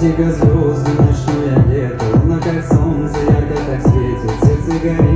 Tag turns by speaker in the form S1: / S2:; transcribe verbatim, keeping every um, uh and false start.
S1: Дико звезды, ночное лето, луна как солнце, ярко так светит, сердце горит.